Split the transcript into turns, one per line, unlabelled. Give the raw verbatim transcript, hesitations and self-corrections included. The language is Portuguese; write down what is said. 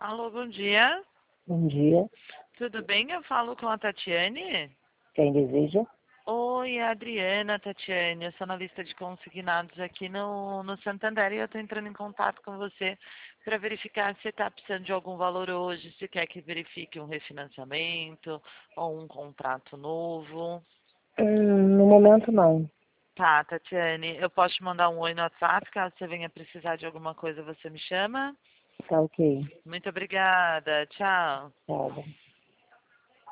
Alô, bom dia.
Bom dia.
Tudo bem? Eu falo com a Tatiane?
Quem deseja?
Oi, é a Adriana, Tatiane. Eu sou analista de consignados aqui no, no Santander e eu estou entrando em contato com você para verificar se você está precisando de algum valor hoje, se quer que verifique um refinanciamento ou um contrato novo.
Hum, no momento não.
Tá, Tatiane, eu posso te mandar um oi no WhatsApp, caso você venha precisar de alguma coisa, você me chama.
Tá ok.
Muito obrigada. Tchau.
Tchau.